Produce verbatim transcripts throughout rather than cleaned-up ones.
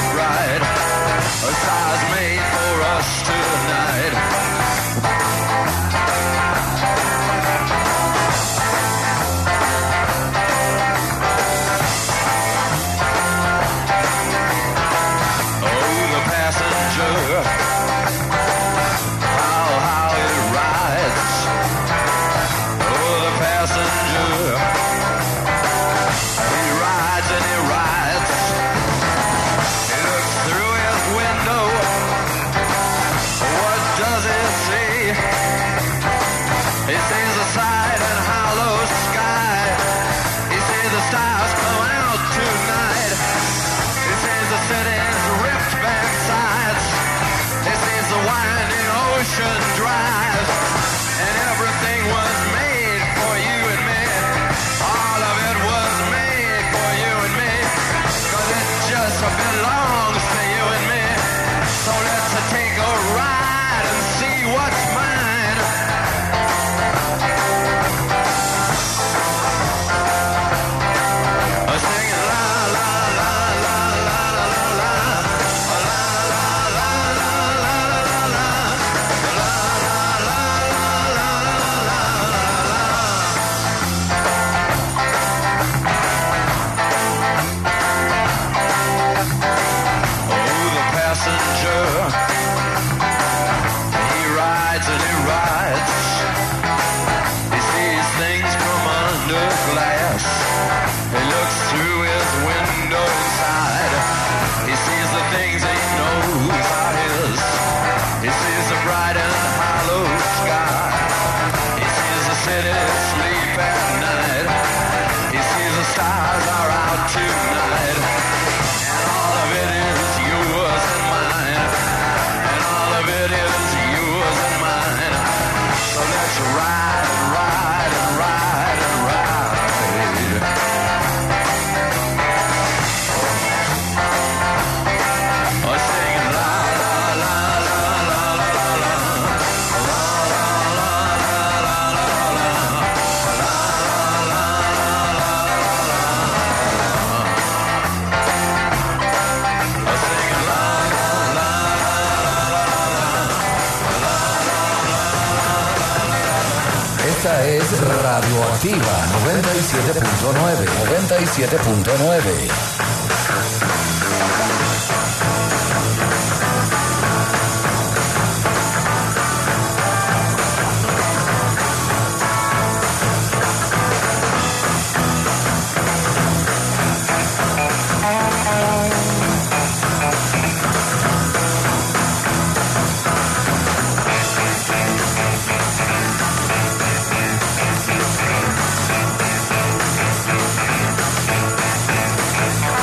ride. A star's made for us tonight. Oh, the passenger, how, how it rides. Oh, the passenger, he rides and he rides. He looks through his window. What does he see? He sees the side and hollow sky. He sees the stars come out tonight. He sees the city's ripped back sides. He sees the winding ocean drive. And everything was made for you and me. All of it was made for you and me. Cause it just belongs to you and me. So let's take a ride and see what's mine. Singing la la la la la la la la la la la la Oh, the passenger, he rides and he rides. He sees things from under glass. He looks through his window inside. He sees the things he knows are his. He sees the bright and hollow sky. He sees the city sleep at night. He sees the stars are out tonight. And all of it is yours and mine. And all of it is yours and mine. So let's ride and ride and ride and ride. Oh, singing la la la la la la la la la la la la Oh, singing la la la Esta es Radioactiva noventa y siete punto nueve. noventa y siete punto nueve. la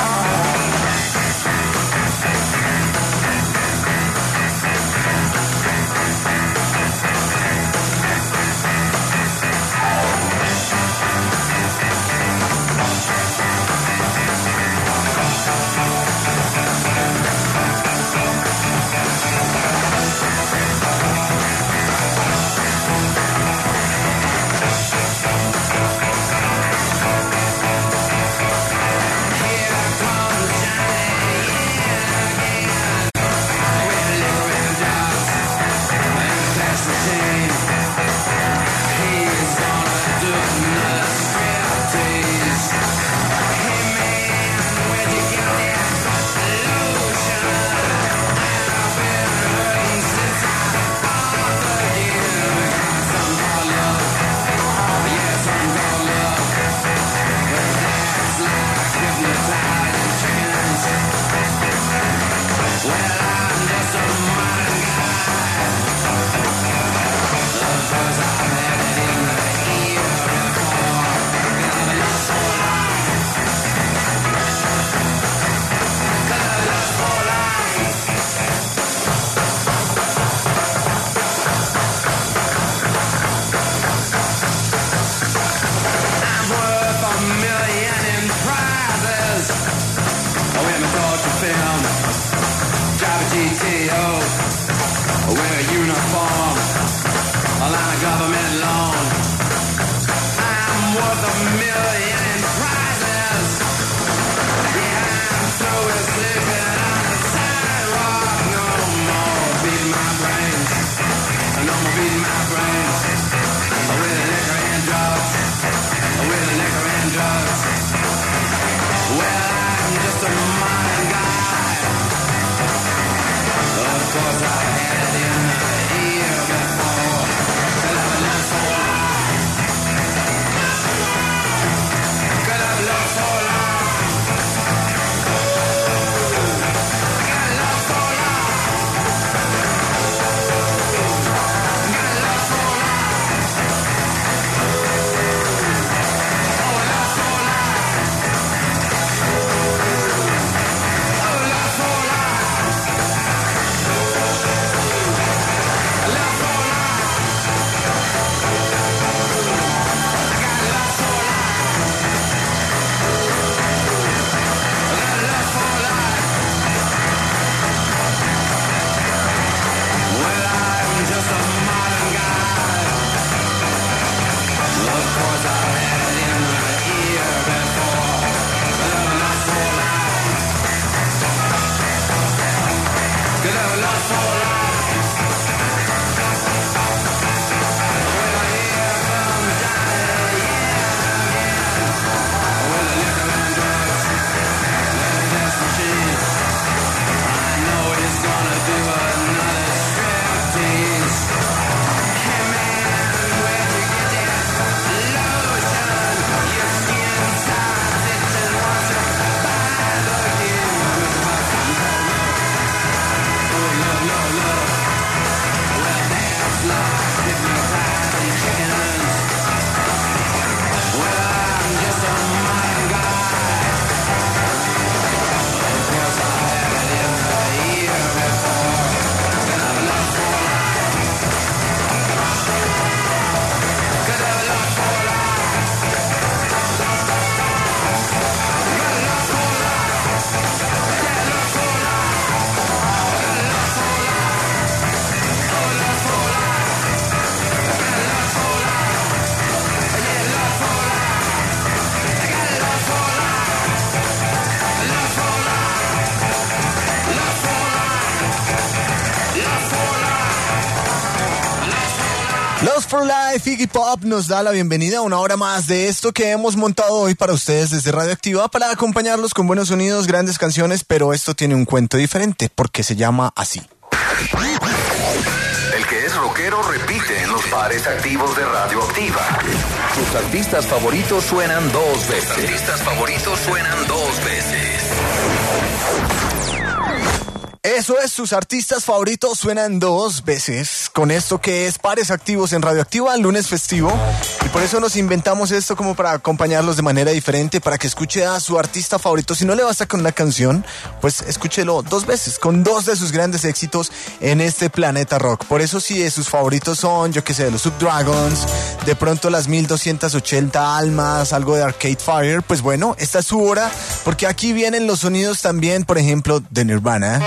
Lust for Life, Iggy Pop nos da la bienvenida a una hora más de esto que hemos montado hoy para ustedes desde Radioactiva para acompañarlos con buenos sonidos, grandes canciones, pero esto tiene un cuento diferente porque se llama así. El que es rockero repite en los pares activos de Radioactiva. Sus artistas favoritos suenan dos veces. Sus artistas favoritos suenan dos veces. Eso es, sus artistas favoritos suenan dos veces con esto que es Pares Activos en Radioactiva, lunes festivo, y por eso nos inventamos esto como para acompañarlos de manera diferente, para que escuche a su artista favorito. Si no le basta con una canción, pues escúchelo dos veces, con dos de sus grandes éxitos en este planeta rock. Por eso si sus favoritos son, yo qué sé, los Subdragons, de pronto las mil doscientas ochenta Almas, algo de Arcade Fire, pues bueno, esta es su hora, porque aquí vienen los sonidos también, por ejemplo, de Nirvana.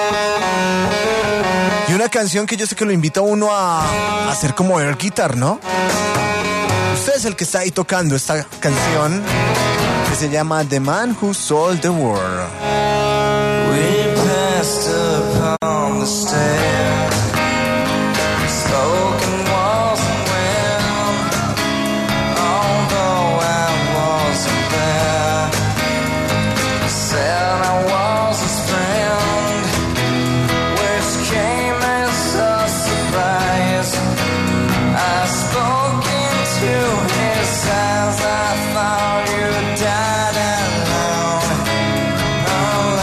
Y una canción que yo sé que lo invita a uno a, a hacer como air guitar, ¿no? Usted es el que está ahí tocando esta canción que se llama The Man Who Sold the World. We passed upon the stair, spoken wasn't well, although I wasn't there. I said I was his friend, which came as a surprise. I spoke into his eyes, I thought you died alone. Oh,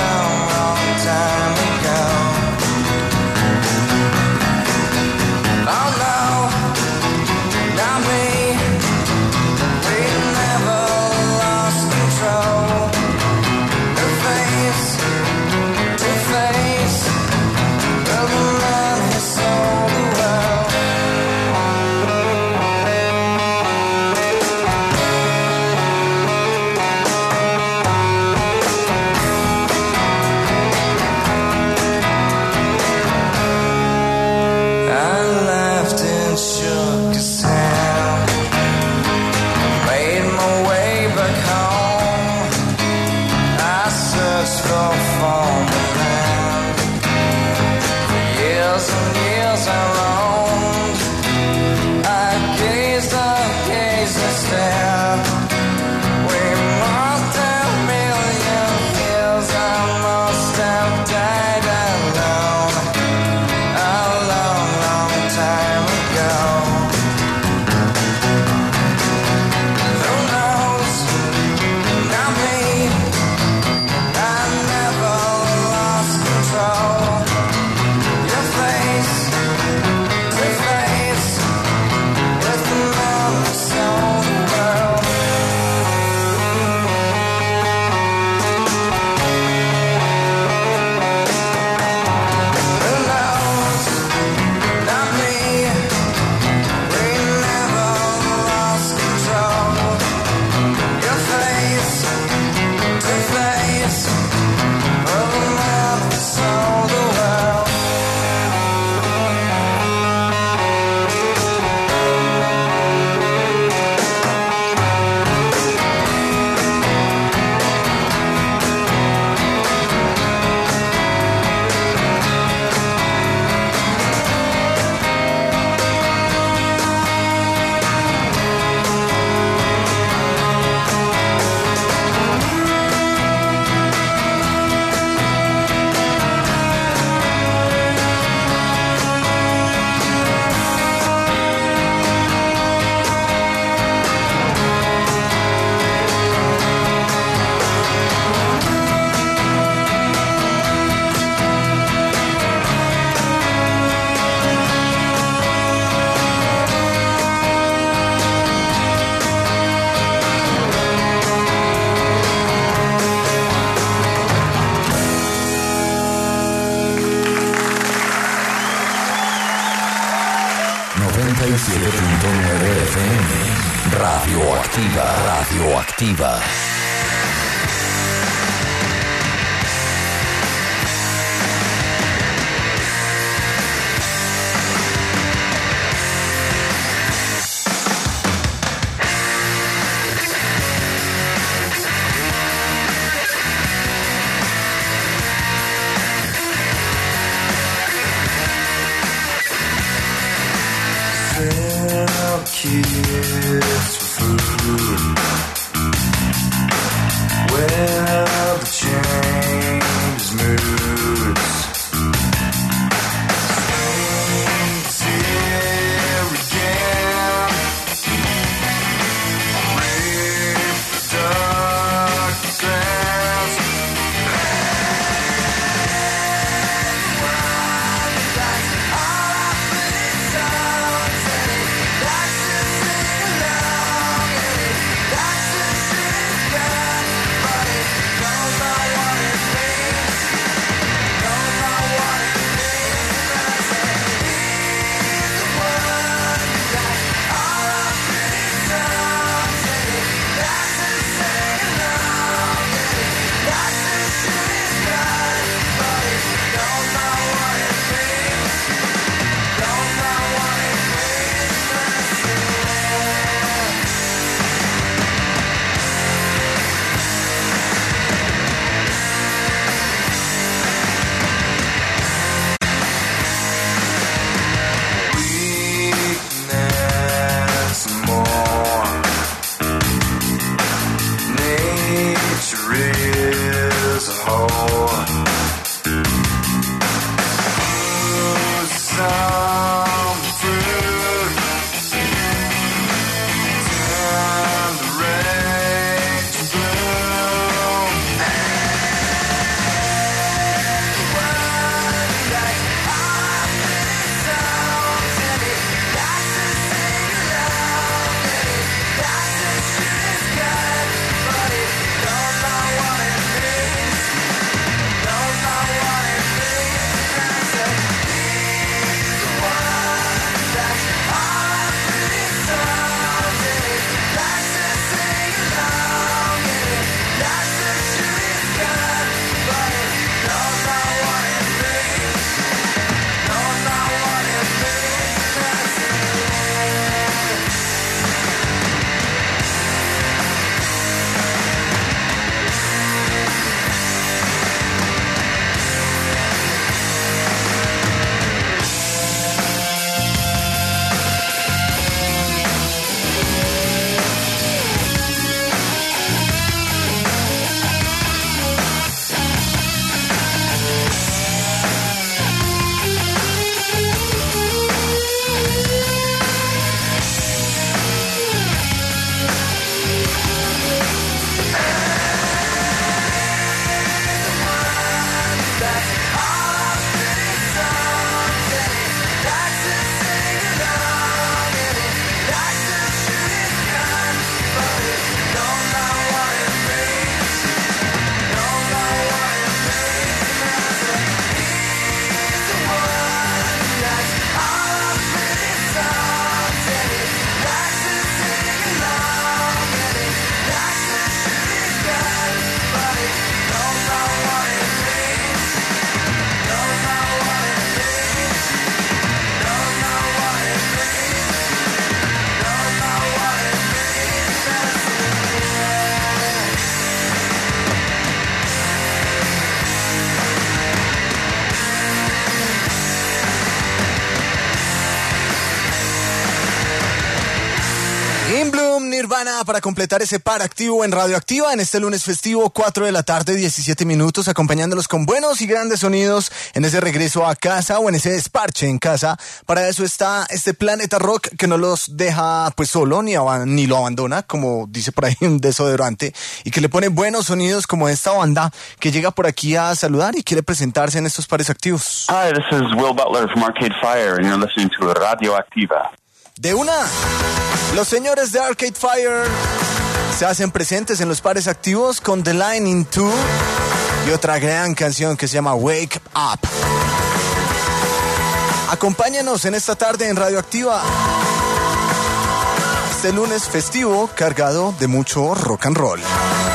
siete punto nueve F M. Radioactiva, radioactiva. Kids for food. Well, the change moods. Saints here again. Rape the dark grass. Nirvana para completar ese par activo en Radioactiva en este lunes festivo, cuatro de la tarde, diecisiete minutos, acompañándolos con buenos y grandes sonidos en ese regreso a casa o en ese desparche en casa. Para eso está este Planeta Rock que no los deja pues solo ni, ab- ni lo abandona, como dice por ahí un desodorante, y que le pone buenos sonidos como esta banda que llega por aquí a saludar y quiere presentarse en estos pares activos. Hi, this is Will Butler from Arcade Fire and you're listening to Radioactiva. De una, los señores de Arcade Fire se hacen presentes en los pares activos con The Line in Two y otra gran canción que se llama Wake Up. Acompáñanos en esta tarde en Radioactiva. este lunes festivo cargado de mucho rock and roll.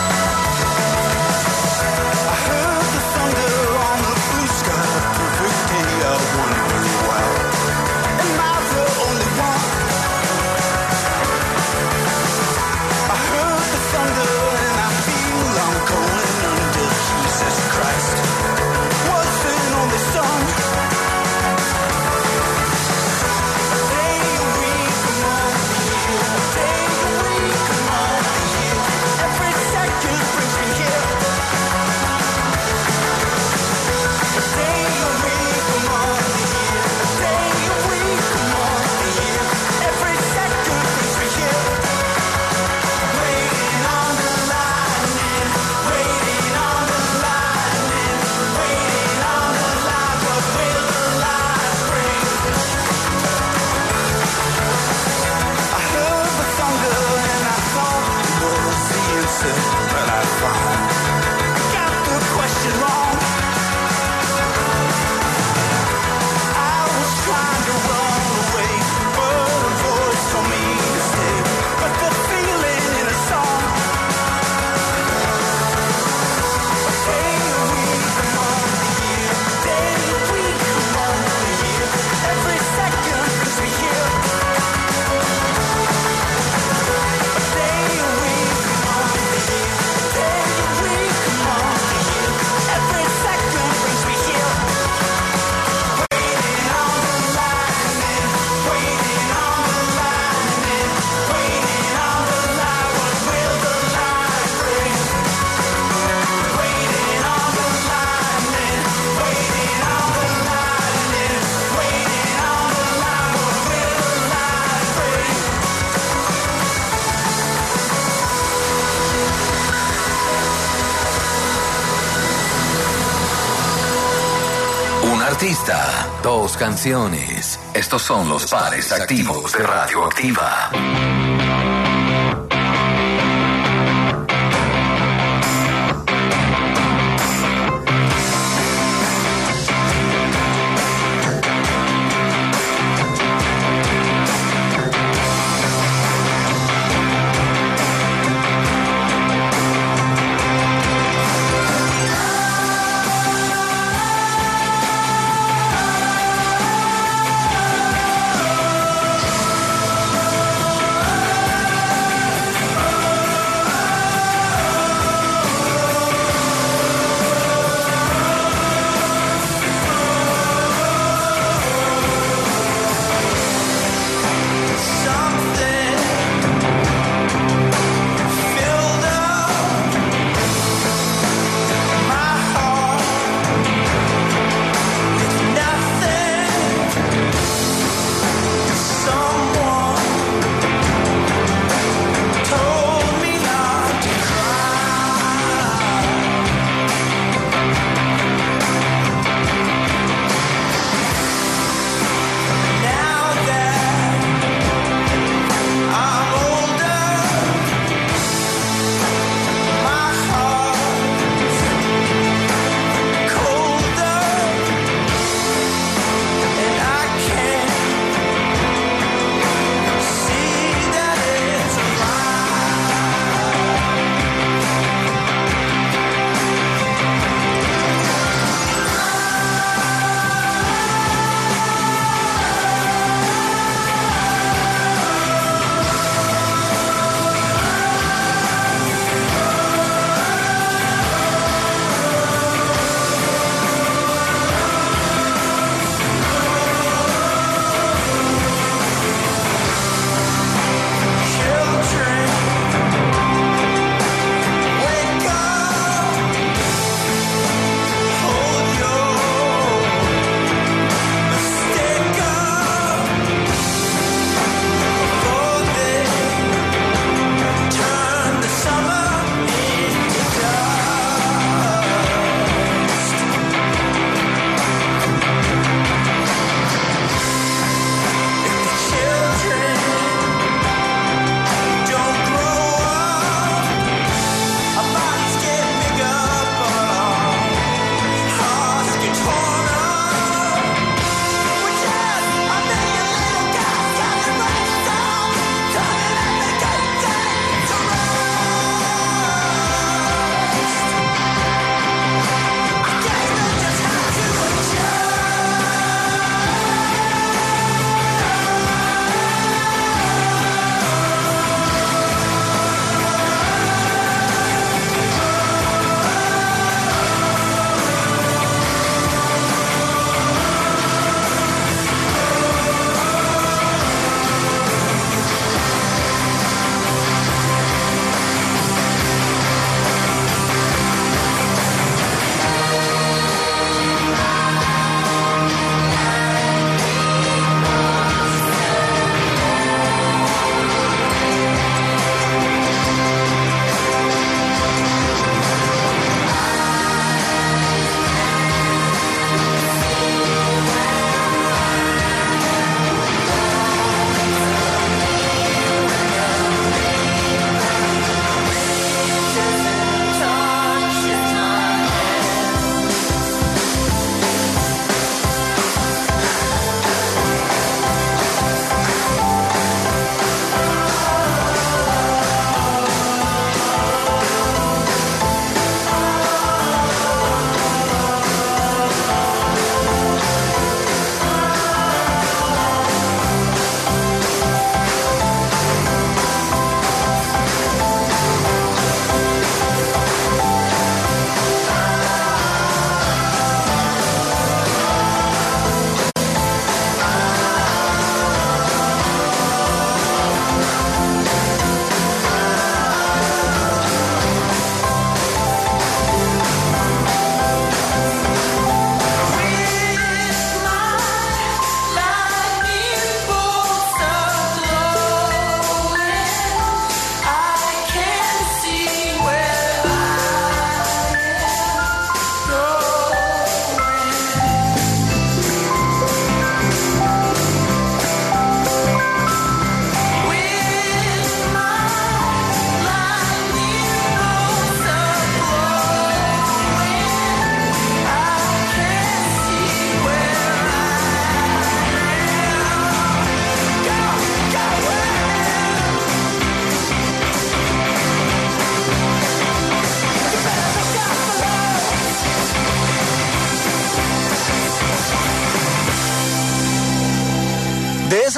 Artista, dos canciones. Estos son los pares activos de Radioactiva.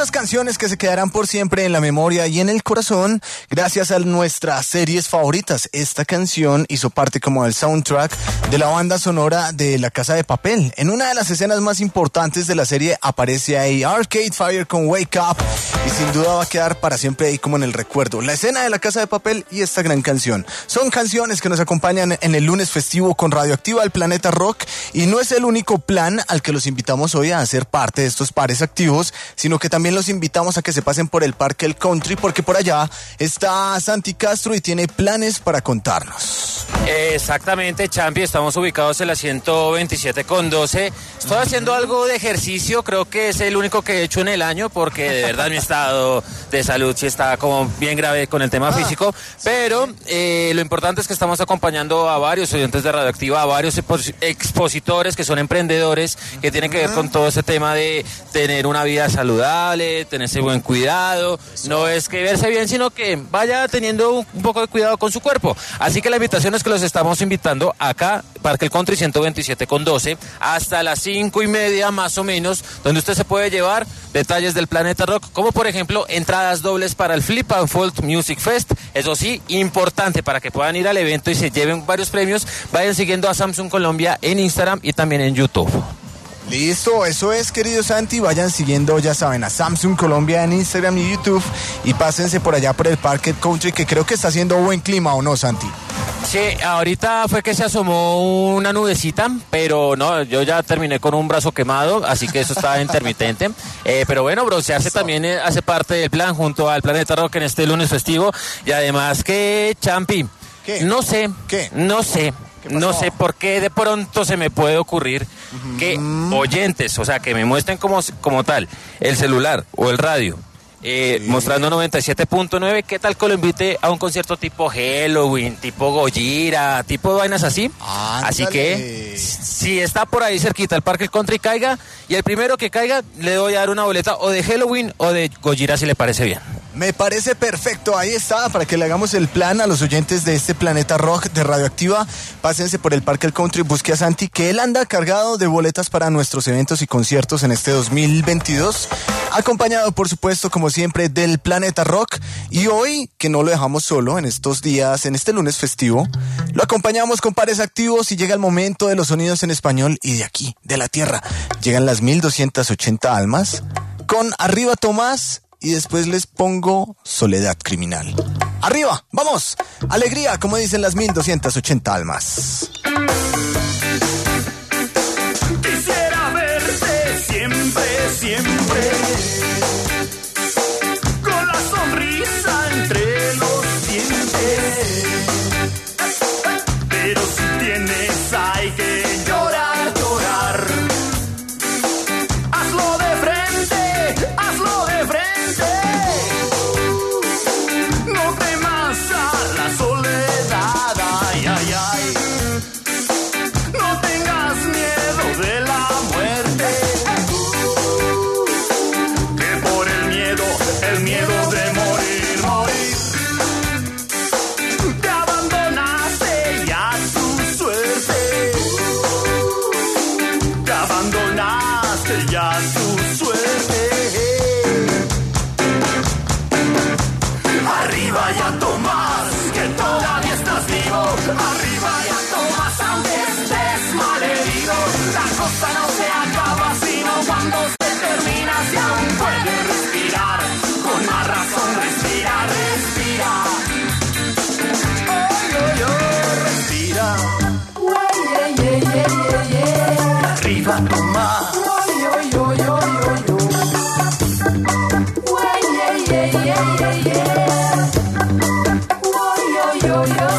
Esas canciones que se quedarán por siempre en la memoria y en el corazón gracias a nuestras series favoritas. Esta canción hizo parte como del soundtrack de la banda sonora de La Casa de Papel. En una de las escenas más importantes de la serie aparece ahí Arcade Fire con Wake Up y sin duda va a quedar para siempre ahí como en el recuerdo. La escena de La Casa de Papel y esta gran canción. Son canciones que nos acompañan en el lunes festivo con Radioactiva al Planeta Rock y no es el único plan al que los invitamos hoy a hacer parte de estos pares activos, sino que también los invitamos a que se pasen por el Parque El Country porque por allá está Santi Castro y tiene planes para contarnos. Exactamente, Champi, estamos ubicados en la ciento veintisiete con doce. Estoy haciendo algo de ejercicio, creo que es el único que he hecho en el año porque de verdad mi estado de salud sí está como bien grave con el tema físico, pero eh, lo importante es que estamos acompañando a varios oyentes de Radioactiva, a varios expositores que son emprendedores, que tienen que ver con todo ese tema de tener una vida saludable, tenerse buen cuidado, no es que verse bien, sino que vaya teniendo un poco de cuidado con su cuerpo. Así que la invitación es que los estamos invitando acá, Parque El Country ciento veintisiete con doce, hasta las cinco y media más o menos, donde usted se puede llevar detalles del Planeta Rock, como por ejemplo entradas dobles para el Flip and Fold Music Fest. Eso sí, importante para que puedan ir al evento y se lleven varios premios. Vayan siguiendo a Samsung Colombia en Instagram y también en YouTube. Listo, eso es, querido Santi. Vayan siguiendo, ya saben, a Samsung Colombia en Instagram y YouTube y pásense por allá por el Parque Country, que creo que está haciendo buen clima, ¿o no, Santi? Sí, ahorita fue que se asomó una nubecita, pero no, yo ya terminé con un brazo quemado, así que eso está intermitente. Eh, pero bueno, broncearse también hace parte del plan junto al Planeta Rock en este lunes festivo. Y además que, Champi, ¿Qué? no sé, ¿Qué? no sé. No sé por qué de pronto se me puede ocurrir uh-huh. que oyentes, o sea, que me muestren como, como tal el celular o el radio, eh, sí. mostrando noventa y siete punto nueve, ¿qué tal que lo invite a un concierto tipo Halloween, tipo Gojira, tipo vainas así? Ándale. Así que, si está por ahí cerquita el Parque El Country, caiga, y el primero que caiga le doy a dar una boleta o de Halloween o de Gojira si le parece bien. Me parece perfecto, ahí está, para que le hagamos el plan a los oyentes de este Planeta Rock de Radioactiva. Pásense por el Parque El Country, busque a Santi, que él anda cargado de boletas para nuestros eventos y conciertos en este dos mil veintidós, acompañado por supuesto, como siempre, del Planeta Rock. Y hoy, que no lo dejamos solo en estos días, en este lunes festivo, lo acompañamos con pares activos y llega el momento de los sonidos en español y de aquí, de la tierra. Llegan las mil doscientas ochenta almas con Arriba Tomás. Y después les pongo Soledad Criminal. ¡Arriba! ¡Vamos! ¡Alegría! Como dicen las mil doscientas ochenta almas. Quisiera verte siempre, siempre, con la sonrisa entre los dientes. Pero si tienes, hay que llorar, llorar. Hazlo de frente, hazlo de frente. Arriba ya Tomás, aunque estés malherido. La cosa no se acaba sino cuando se termina. Si aún puedes respirar, con más razón respira, respira. Oh, yo, yo, respira. Yeah, yeah, yeah, yeah, yeah. Arriba Tomás. Oh, yo, yo, yo, yo, yo. Yeah, yeah, yeah, yeah, yeah. Oh, yo, yo, yo, yo.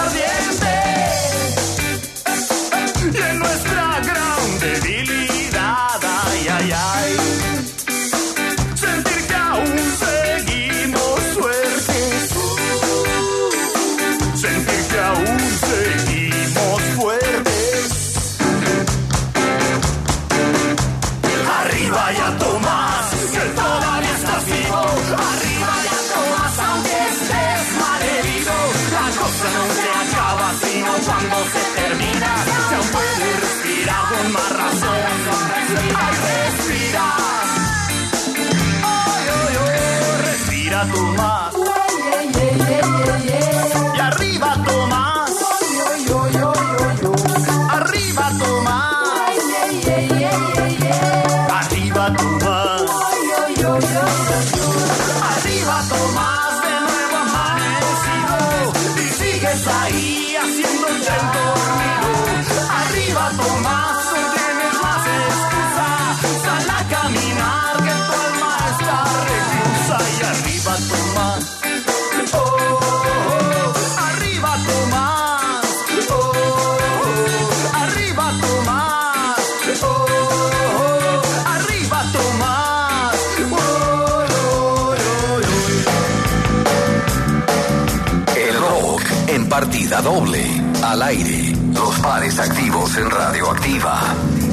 Debilidad. Partida doble. Al aire. Los pares activos en Radioactiva.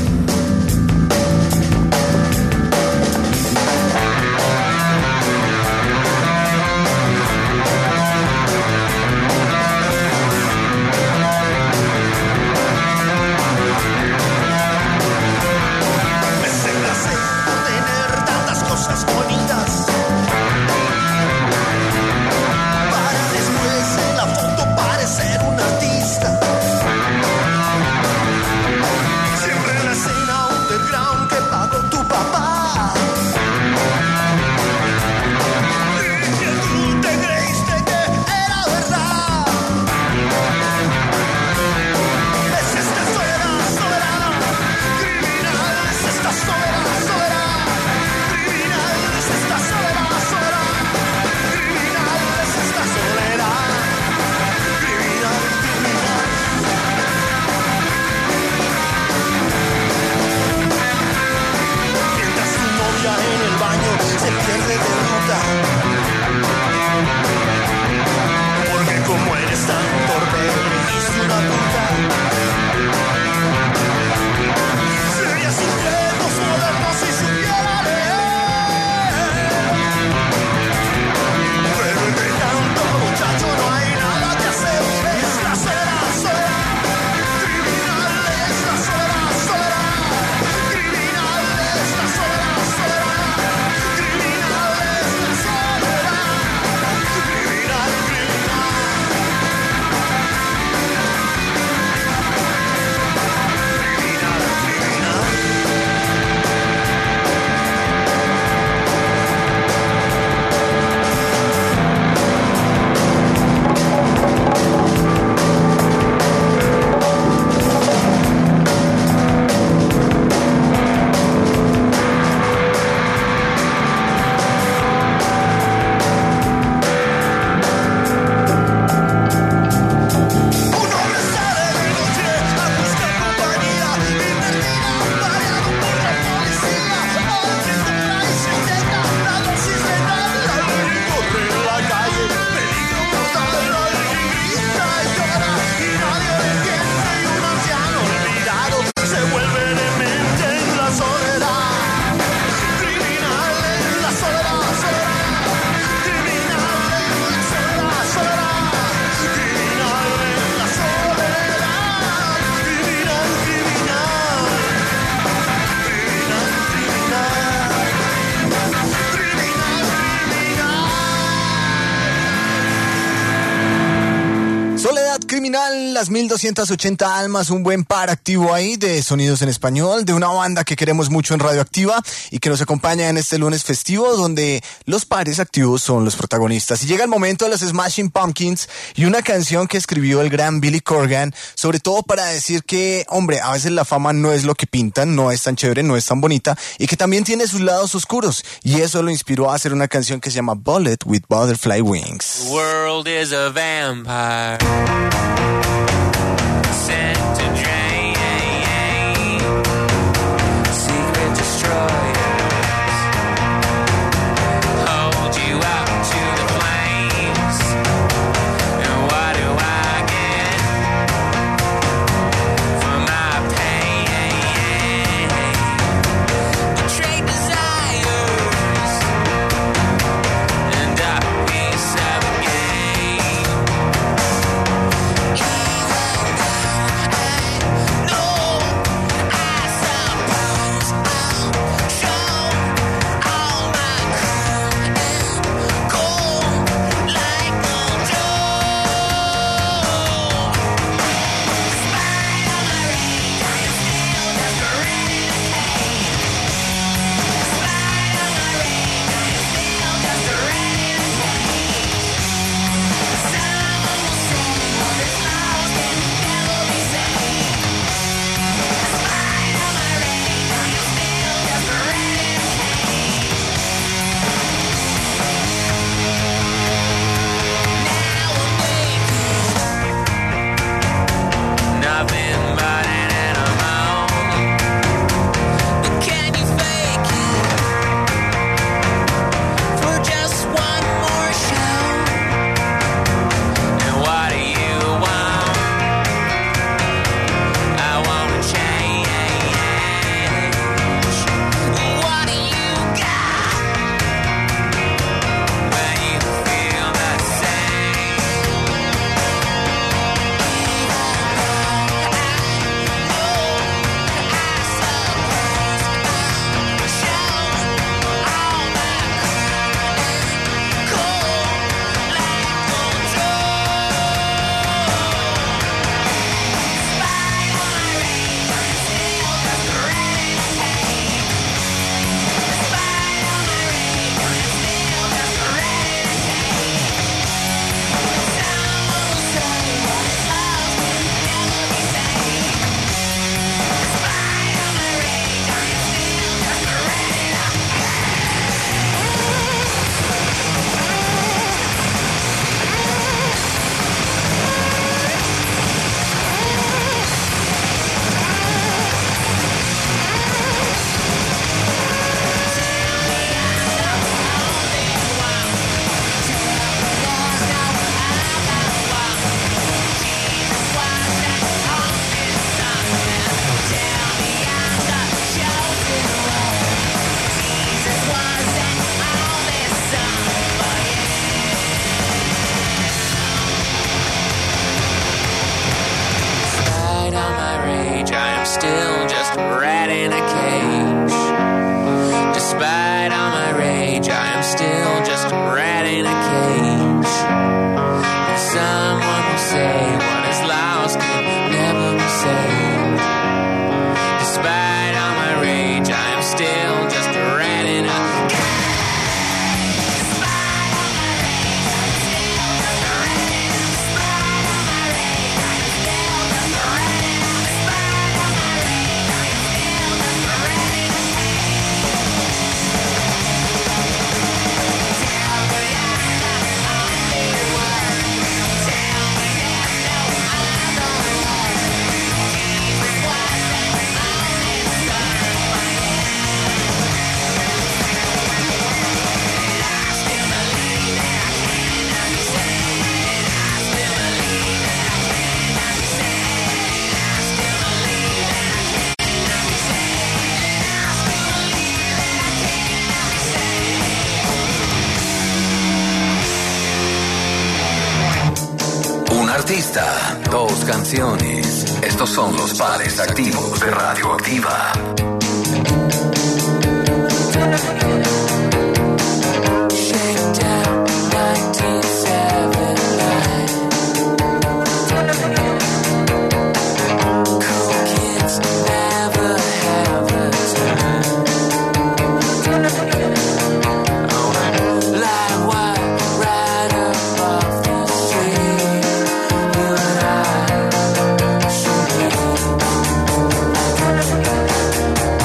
Criminal, las mil doscientas ochenta almas, un buen par activo ahí de sonidos en español, de una banda que queremos mucho en Radioactiva y que nos acompaña en este lunes festivo donde los pares activos son los protagonistas. Y llega el momento de los Smashing Pumpkins y una canción que escribió el gran Billy Corgan, sobre todo para decir que, hombre, a veces la fama no es lo que pintan, no es tan chévere, no es tan bonita y que también tiene sus lados oscuros. Y eso lo inspiró a hacer una canción que se llama Bullet with Butterfly Wings. The world is a vampire. Sent to drain, secret destroyers, hold you out to the flames, and what do I get for my pain? Betrayed desires, and a piece of a game. Even though still just a rat in a cage. Despite all my rage, I am still just a rat in a cage. And someone will say what is lost can never be saved. Despite all my rage, I am still just a rat in a cage. Artista, dos canciones. Estos son los pares activos de Radioactiva. Thank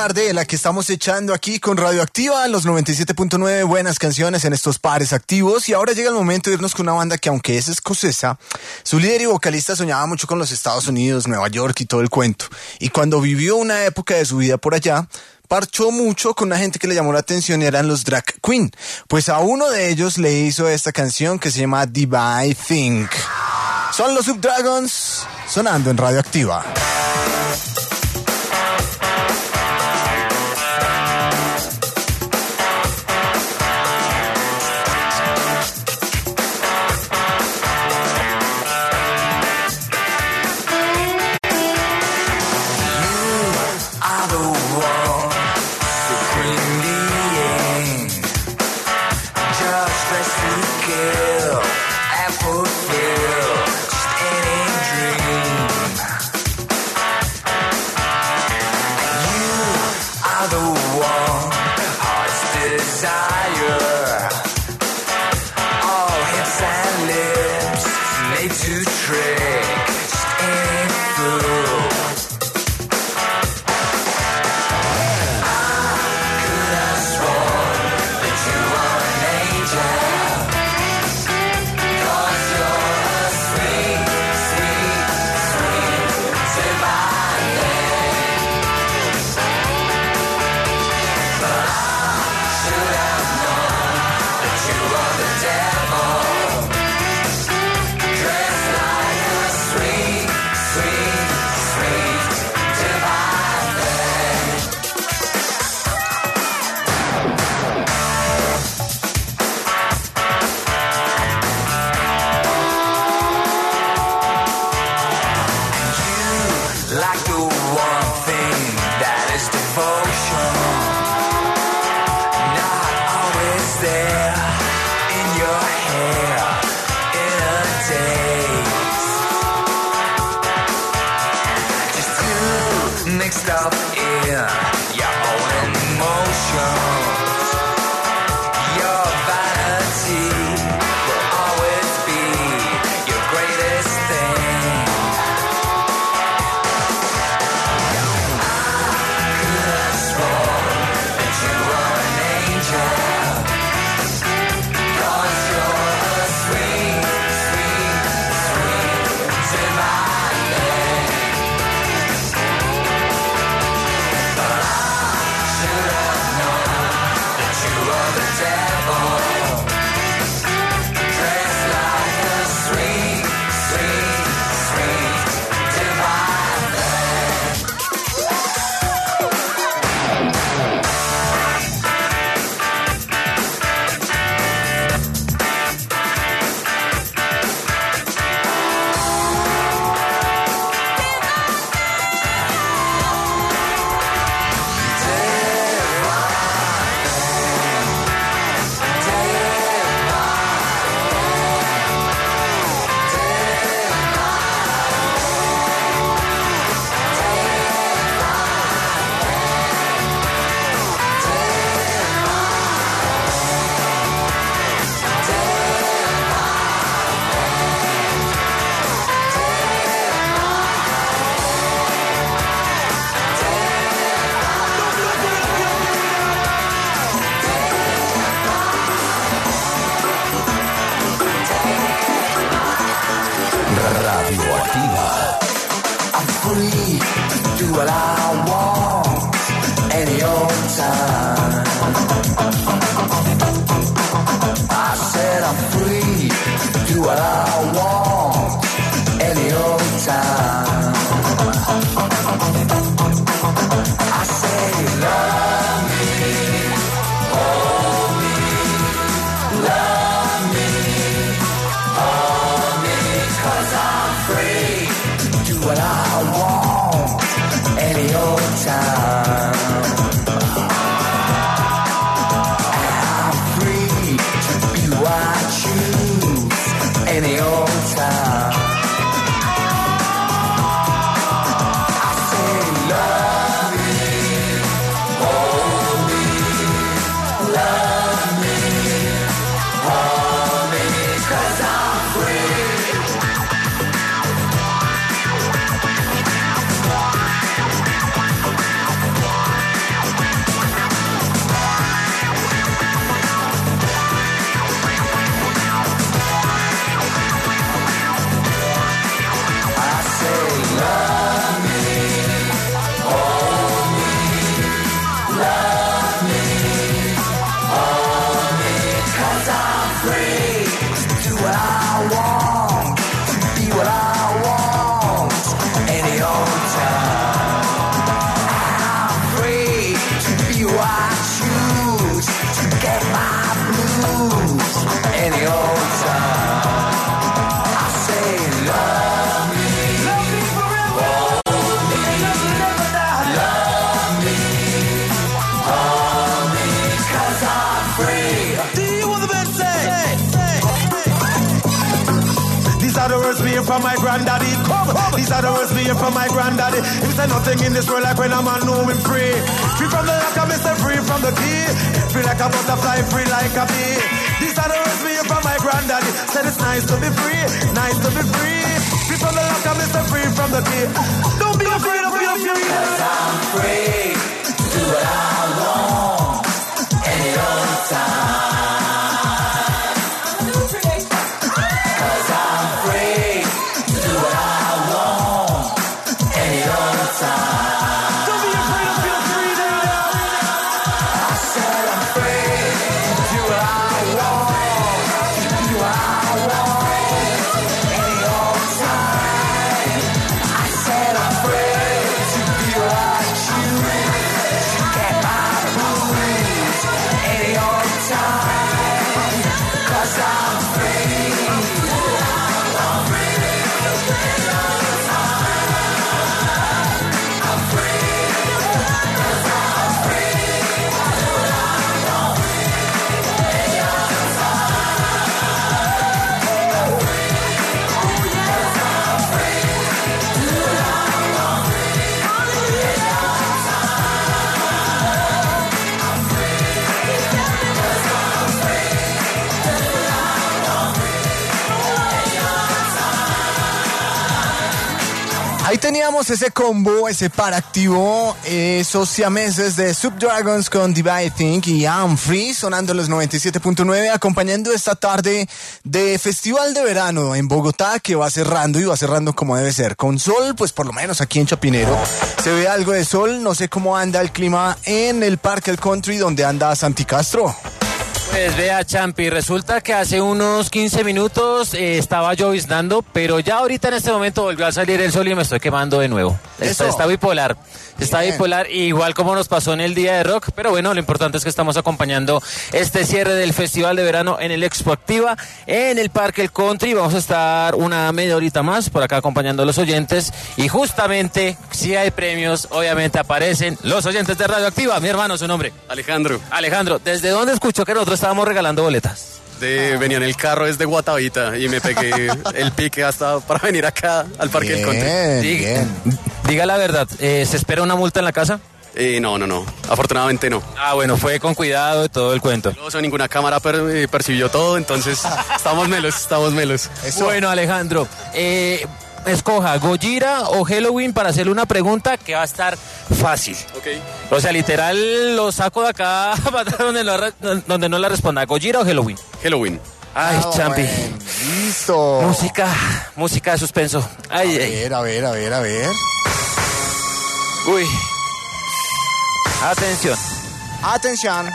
tarde, la que estamos echando aquí con Radioactiva, los noventa y siete punto nueve, buenas canciones en estos pares activos. Y ahora llega el momento de irnos con una banda que, aunque es escocesa, su líder y vocalista soñaba mucho con los Estados Unidos, Nueva York y todo el cuento. Y cuando vivió una época de su vida por allá, parchó mucho con una gente que le llamó la atención y eran los Drag Queen. Pues a uno de ellos le hizo esta canción que se llama Divine Thing. Son los Subdragons sonando en Radioactiva. hear from my granddaddy. Come, these are the words we hear from my granddaddy. He said nothing in this world like when a man know him free. Free from the lock, I miss free from the key. Free like a butterfly, free like a bee. These are the words we hear from my granddaddy. Said it's nice to be free, nice to be free. Free from the lock, I miss free from the key. Don't be afraid of being free. Cause I'm free to do what I want any old time. Cause I'm free to do what I want any old time. Don't be afraid of being free now. I said I'm free to do what I want, do what I want any old time. I said I'm free to be what I choose, to get my rules any old time. Cause I'm free. Ahí teníamos ese combo, ese par activo, esos siameses de Subdragons con Divide Think y I'm Free, sonando en los noventa y siete punto nueve, acompañando esta tarde de Festival de Verano en Bogotá, que va cerrando y va cerrando como debe ser, con sol, pues por lo menos aquí en Chapinero se ve algo de sol. No sé cómo anda el clima en el Parque El Country, donde anda Santi Castro. Pues vea, Champi, resulta que hace unos quince minutos eh, estaba lloviznando, pero ya ahorita en este momento volvió a salir el sol y me estoy quemando de nuevo. Está, está bipolar, está Bien. bipolar, igual como nos pasó en el día de rock, pero bueno, lo importante es que estamos acompañando este cierre del Festival de Verano en el Expo Activa, en el Parque El Country. Vamos a estar una media horita más por acá acompañando a los oyentes, y justamente, si hay premios, obviamente aparecen los oyentes de Radio Activa. Mi hermano, su nombre. Alejandro. Alejandro, ¿desde dónde escuchó que nosotros estábamos regalando boletas? De, venía en el carro desde Guatavita y me pegué el pique hasta para venir acá al Parque del Country. Diga, diga la verdad, ¿eh, ¿se espera una multa en la casa? Eh, no, no, no, afortunadamente no. Ah, bueno, fue con cuidado todo el cuento. No, ninguna cámara per, eh, percibió todo, entonces estamos melos, estamos melos. Eso. Bueno, Alejandro, eh... escoja Gojira o Halloween para hacerle una pregunta que va a estar fácil. Okay. O sea, literal lo saco de acá donde no, donde no la responda. ¿Gojira o Halloween? Halloween. Ay, ah, Champi. Bueno, listo. Música, música de suspenso. Ay, a ay. ver, a ver, a ver, a ver. Uy. Atención. Atención.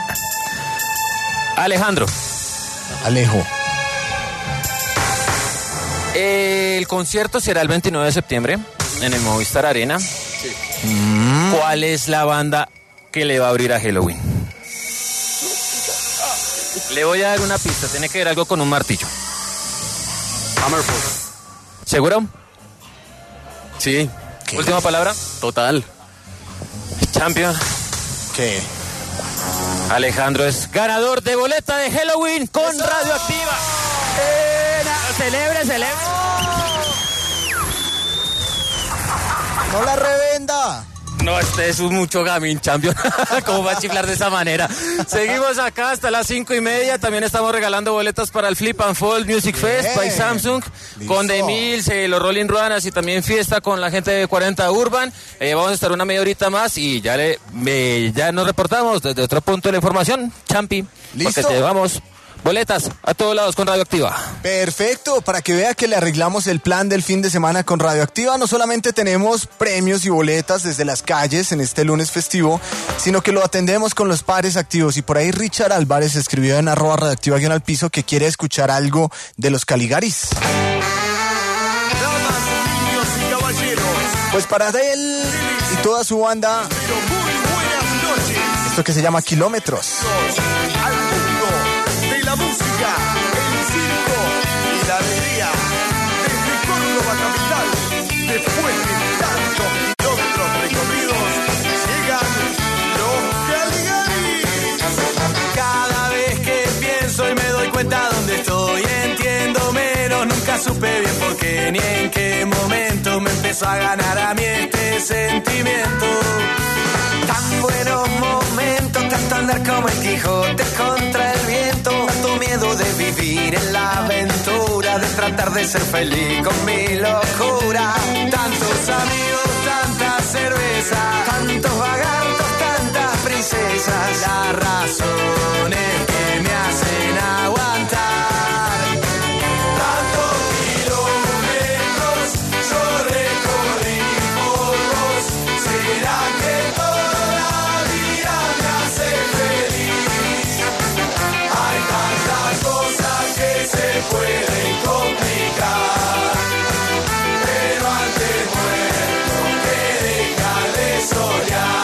Alejandro. Alejo. El concierto será el veintinueve de septiembre en el Movistar Arena. Sí. Mm. ¿Cuál es la banda que le va a abrir a Halloween? Le voy a dar una pista. Tiene que ver algo con un martillo. Hammerfall. ¿Seguro? Sí. ¿Qué? Última palabra. Total. Champion. ¿Qué? Alejandro es ganador de boleta de Halloween con ¡eso! Radioactiva. Eh, celebre, celebre. No la revenda. No, este es un mucho gamín, Champion. ¿Cómo va a chiflar de esa manera? Seguimos acá hasta las cinco y media. También estamos regalando boletas para el Flip and Fold Music Bien. Fest by Samsung. Listo. Con The Mills, eh, los Rolling Ruanas y también fiesta con la gente de cuarenta Urban. Eh, vamos a estar una media horita más y ya le eh, ya nos reportamos desde otro punto de la información, Champi. Listo. Porque te vamos. Boletas a todos lados con Radioactiva. Perfecto, para que vea que le arreglamos el plan del fin de semana con Radioactiva. No solamente tenemos premios y boletas desde las calles en este lunes festivo, sino que lo atendemos con los pares activos. Y por ahí Richard Álvarez escribió en arroba radioactiva guión al piso que quiere escuchar algo de los Caligaris. Damas, niños y caballeros. Pues para él y toda su banda, muy buenas noches. Esto que se llama Kilómetros. Al mundo de la música, el circo y la alegría. Desde Córdoba capital, después de tantos kilómetros recorridos, llegan los Caligaris. Cada vez que pienso y me doy cuenta dónde estoy, entiendo menos, nunca supe bien por qué ni vamos a ganar a mí este sentimiento. Tan buenos momentos, tanto andar como el Quijote contra el viento, tanto miedo de vivir en la aventura, de tratar de ser feliz con mi locura. Tantos amigos, tanta cerveza, tantos vagantos, tantas princesas, las razones que me hacen aguantar. Tantos kilómetros yo recorrí por vos, ¿será que todavía me hace feliz? Hay tantas cosas que se pueden complicar, pero antes muerto que dejar de soñar.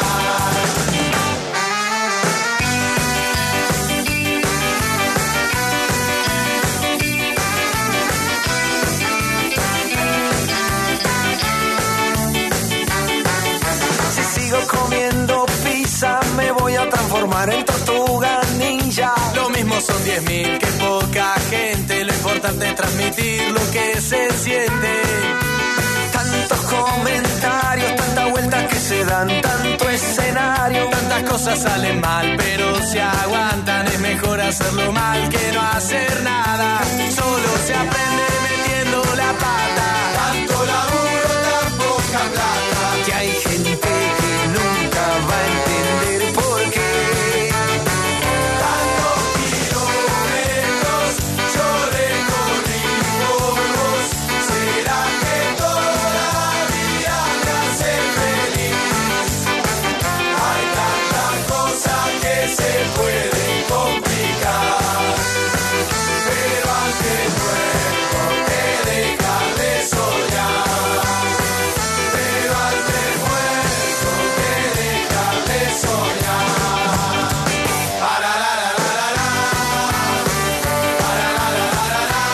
Comiendo pizza me voy a transformar en tortuga ninja. Lo mismo son diez mil que poca gente, lo importante es transmitir lo que se siente. Tantos comentarios, tantas vueltas que se dan, tanto escenario, tantas cosas salen mal, pero se aguantan. Es mejor hacerlo mal que no hacer nada. Solo se aprende metiendo la pata. Tanto laburo, tan poca plata, que hay gente que nunca va a entender por qué. Tantos kilómetros yo recorrí por vos, ¿será que todavía me hace feliz? Hay tantas cosas que se pueden complicar, pero antes muerto que dejar de soñar. Pero antes muerto que dejar de soñar. Para la la la la la. Para la la la la la.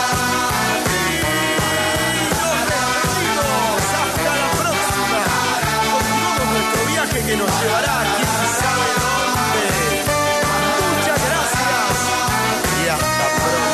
Hasta la próxima. Continuamos nuestro viaje que nos llevará a quién sabe dónde. Muchas gracias y hasta pronto.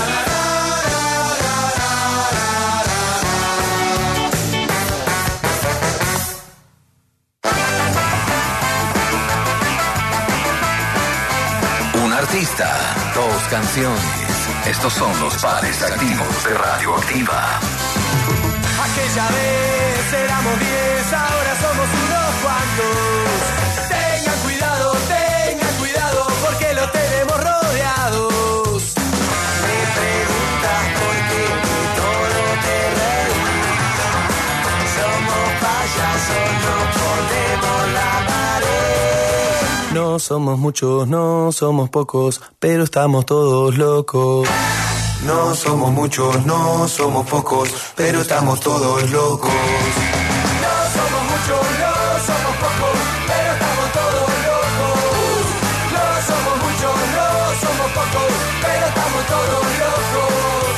Un artista, dos canciones. Estos son los pares activos de Radioactiva. Aquella vez éramos diez, ahora somos unos cuantos. Tengan cuidado, tengan cuidado, porque los tenemos rodeados. Me preguntas por qué de todo te reís. Somos payasos, no podemos la pared. No somos muchos, no somos pocos, pero estamos todos locos. No somos muchos, no somos pocos, pero estamos todos locos. No somos muchos, no somos pocos, pero estamos todos locos. No somos muchos, no somos pocos, pero estamos todos locos.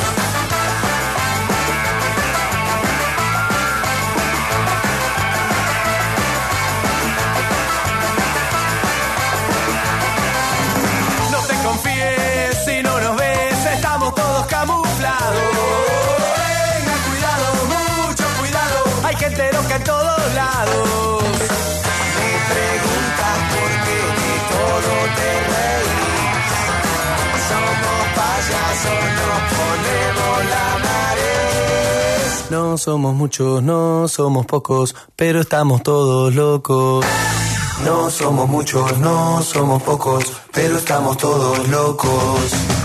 No te confíes si no nos ves, estamos todos camuflados. Tengan cuidado, mucho cuidado, hay gente loca en todos lados. Me preguntas por qué de todo te reís. Somos payasos, nos ponemos la nariz. No somos muchos, no somos pocos, pero estamos todos locos. No somos muchos, no somos pocos, pero estamos todos locos.